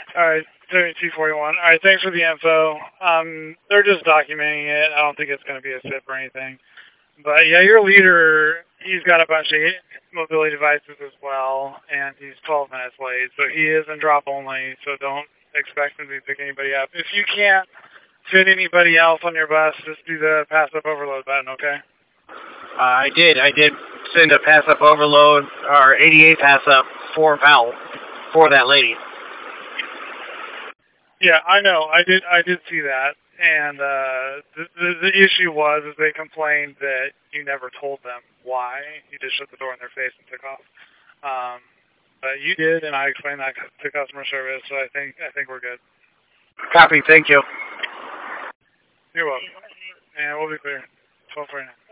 Alright, 7241. Alright, thanks for the info. They're just documenting it. I don't think it's going to be a SIP or anything. But yeah, your leader, he's got a bunch of mobility devices as well, and he's 12 minutes late. So he is in drop only, so don't expect him to pick anybody up. If you can't fit anybody else on your bus, just do the pass-up overload button, okay? I did send a pass-up overload, or 88 pass-up for Val, for that lady. Yeah, I know. I did see that. And the issue was is they complained that you never told them why. You just shut the door in their face and took off. But you did, and I explained that to customer service, so I think we're good. Copy, thank you. You're welcome. And we'll be clear. 12:49.